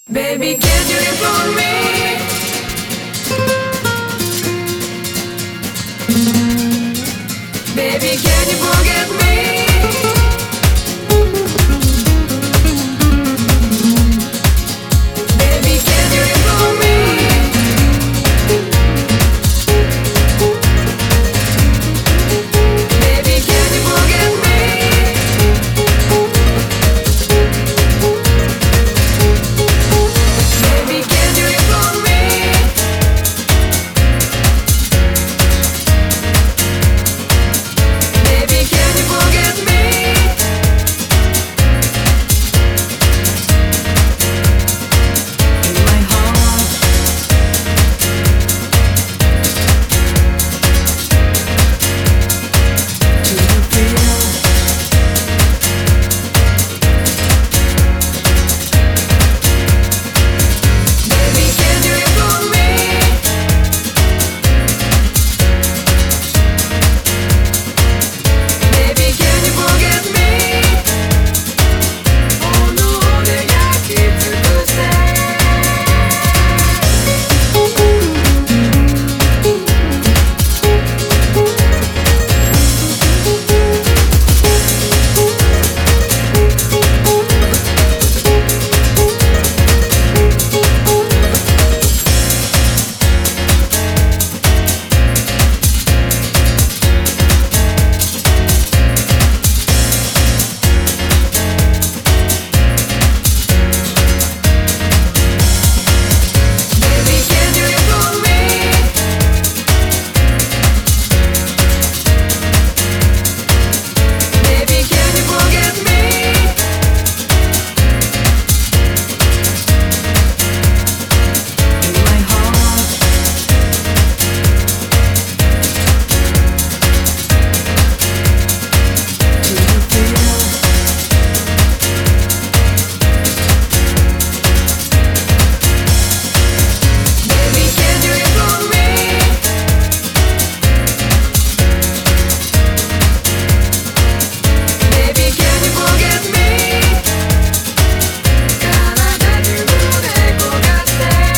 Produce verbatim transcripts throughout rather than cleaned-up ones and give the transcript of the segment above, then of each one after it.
Baby, can you live for me? Baby, can you forget me? Baby, can you live for me? Baby, can you forget me? Baby, can you live for me? Baby, can you forget me? In my heart, do you feel? Baby, can you live for me? Baby, can you forget me? Oh no, 내가 기쁘세. Baby, can you live for me? Baby, can you forget me? In my heart, do you feel? Baby, can you live for me? Baby, can you forget me?体中で焦がして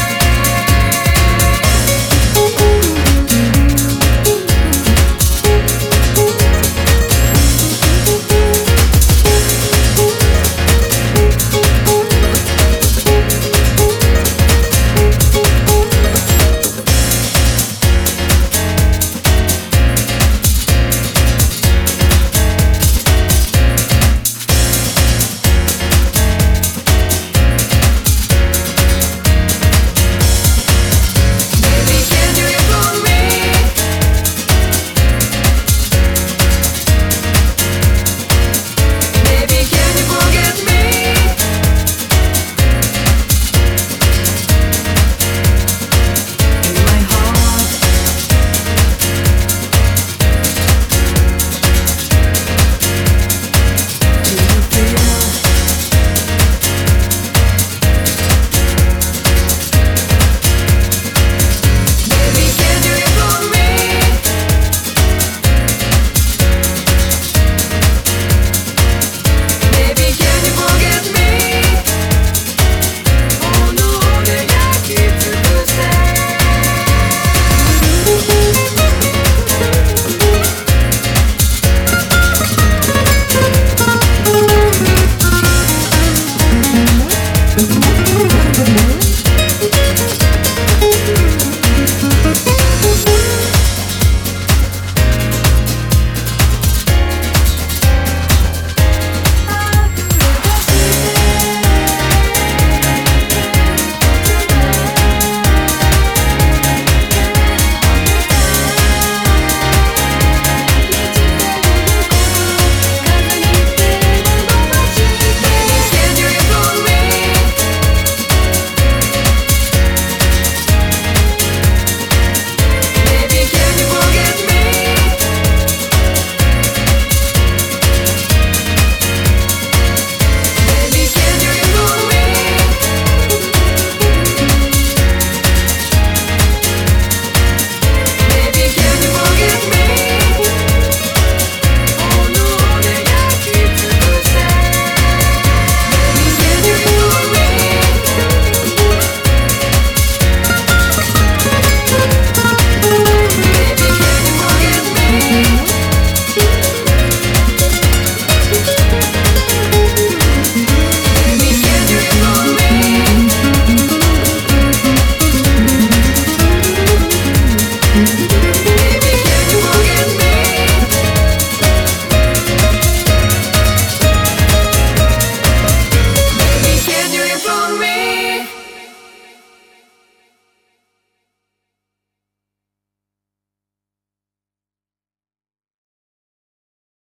Baby, can you live for me? Baby, can you forget me? In my heart, do you feel? Baby, can you live for me? Baby, can you forget me? Oh no, 내가 기쁘세.